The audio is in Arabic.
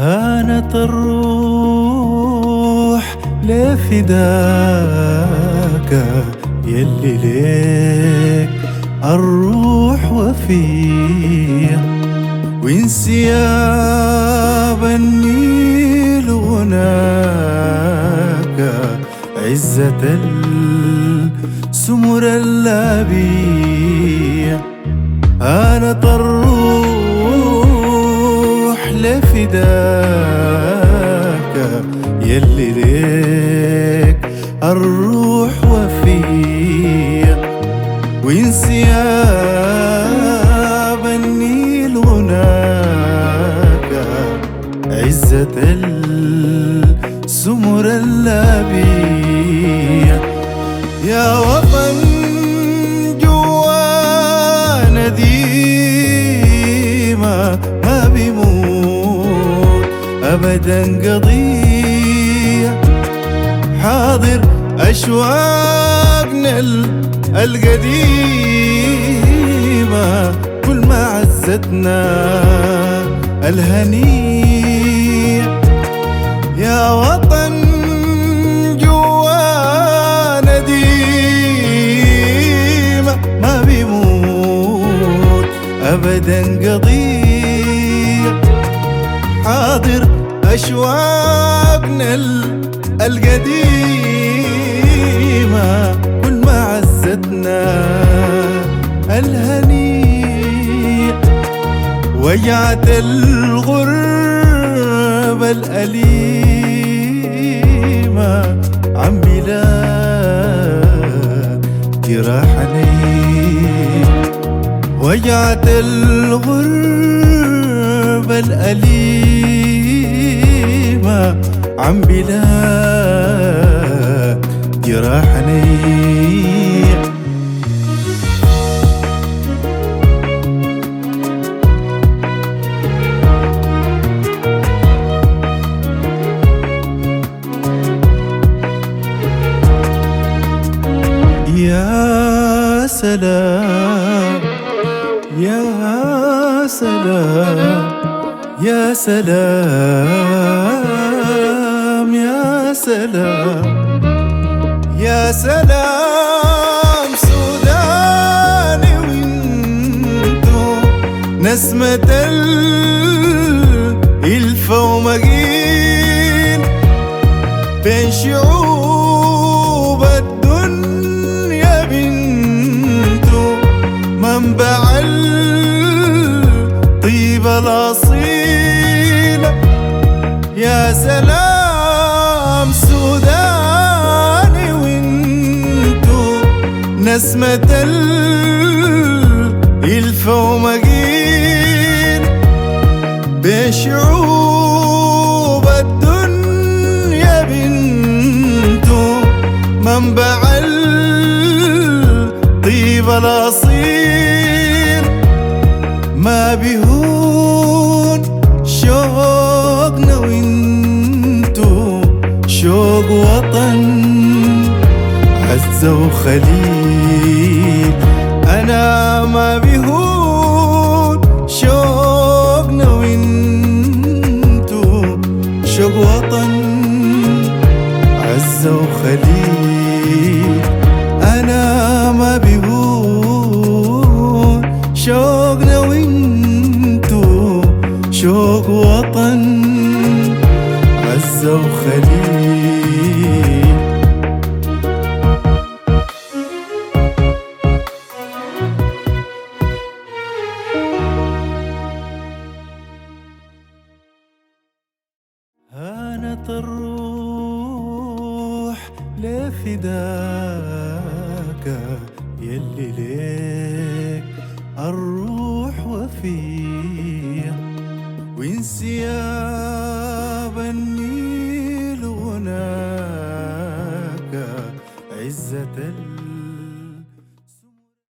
هانت الروح لفداك يلي ليك الروح وفيه، وانسياب النيل هناك عزة السمر اللابية. هانت الروح لفداك يلي ليك الروح وفية، وانسياب النيل هناك عزة السمر اللابية. يا وطن جوانا ديما ما بيموت أبدا قضية، حاضر أشواقنا القديمة كل ما عزتنا الهنية. يا وطن جوانا ديما ما بيموت أبدا قضية، حاضر أشواقنا القديمة كل ما عزتنا الهنية. وجعت الغربة الأليمة عم بلاد جراحني، وجعت الغربة الأليمة عم بلاد جراحني. يا سلام يا سلام يا سلام يا سلام يا سلام سوداني وانتو نسمة الإلفة ومجين بين شعوب الدنيا، بنتو منبع الطيبة الأصيلة. يا سلام سوداني وانتو نسمة الإلفة ومجين بين شعوب الدنيا، بنتو منبع الطيبة الأصيل. ما بيهون شوقنا وانتو شوق وطن عزة وخليل. أنا ما بيهون شوقنا وانتو شوق وطن عزة وخليل. أنا ما بيهون شوقنا وانتو شوق وطن عزة وخليل. هانت الروح لفداك يلي ليك الروح وفيه، وانسياب النيل هناك عزة